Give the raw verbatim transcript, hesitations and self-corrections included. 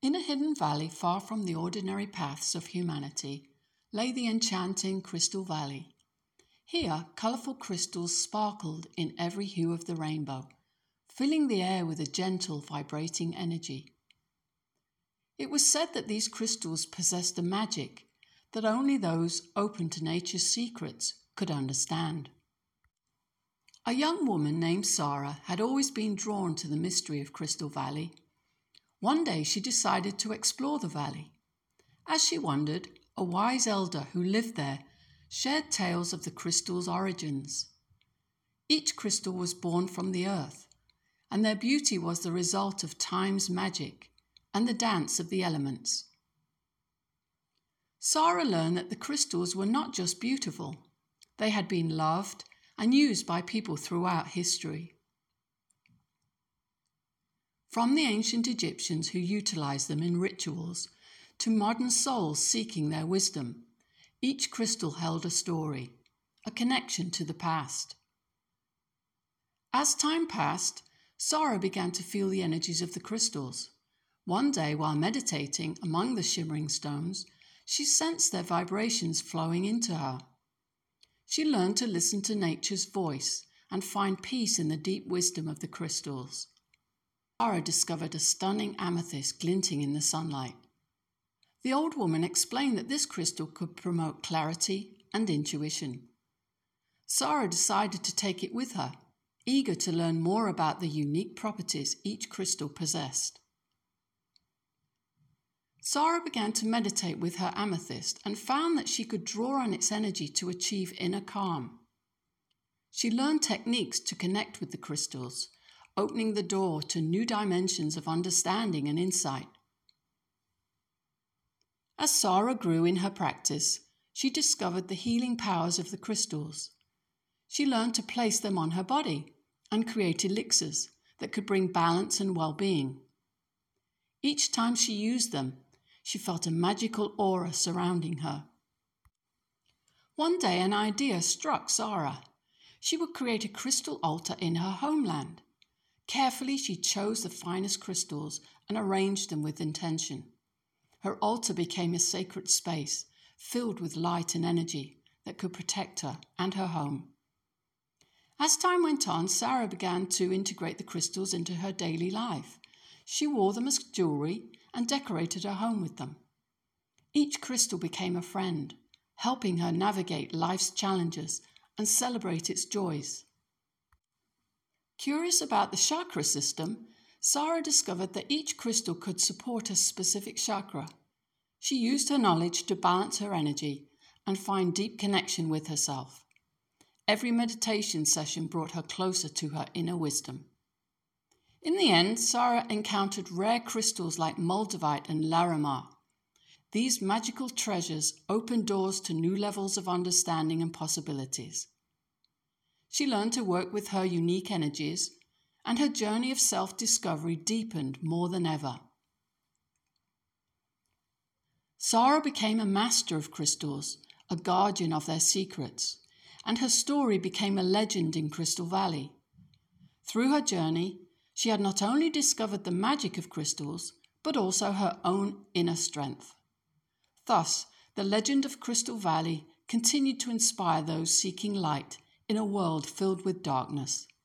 In a hidden valley far from the ordinary paths of humanity lay the enchanting Crystal Valley. Here, colourful crystals sparkled in every hue of the rainbow, filling the air with a gentle, vibrating energy. It was said that these crystals possessed a magic that only those open to nature's secrets could understand. A young woman named Sarah had always been drawn to the mystery of Crystal Valley. One day she decided to explore the valley. As she wandered, a wise elder who lived there shared tales of the crystal's origins. Each crystal was born from the earth, and their beauty was the result of time's magic and the dance of the elements. Sarah learned that the crystals were not just beautiful, they had been loved and used by people throughout history. From the ancient Egyptians who utilized them in rituals to modern souls seeking their wisdom, each crystal held a story, a connection to the past. As time passed, Sarah began to feel the energies of the crystals. One day, while meditating among the shimmering stones, she sensed their vibrations flowing into her. She learned to listen to nature's voice and find peace in the deep wisdom of the crystals. Sarah discovered a stunning amethyst glinting in the sunlight. The old woman explained that this crystal could promote clarity and intuition. Sarah decided to take it with her, eager to learn more about the unique properties each crystal possessed. Sarah began to meditate with her amethyst and found that she could draw on its energy to achieve inner calm. She learned techniques to connect with the crystals, opening the door to new dimensions of understanding and insight. As Sarah grew in her practice, she discovered the healing powers of the crystals. She learned to place them on her body and create elixirs that could bring balance and well-being. Each time she used them, she felt a magical aura surrounding her. One day an idea struck Sarah. She would create a crystal altar in her homeland. Carefully she chose the finest crystals and arranged them with intention. Her altar became a sacred space filled with light and energy that could protect her and her home. As time went on, Sarah began to integrate the crystals into her daily life. She wore them as jewelry and decorated her home with them. Each crystal became a friend, helping her navigate life's challenges and celebrate its joys. Curious about the chakra system, Sarah discovered that each crystal could support a specific chakra. She used her knowledge to balance her energy and find deep connection with herself. Every meditation session brought her closer to her inner wisdom. In the end, Sarah encountered rare crystals like moldavite and larimar. These magical treasures opened doors to new levels of understanding and possibilities. She learned to work with her unique energies, and her journey of self-discovery deepened more than ever. Sarah became a master of crystals, a guardian of their secrets, and her story became a legend in Crystal Valley. Through her journey, she had not only discovered the magic of crystals, but also her own inner strength. Thus, the legend of Crystal Valley continued to inspire those seeking light in a world filled with darkness.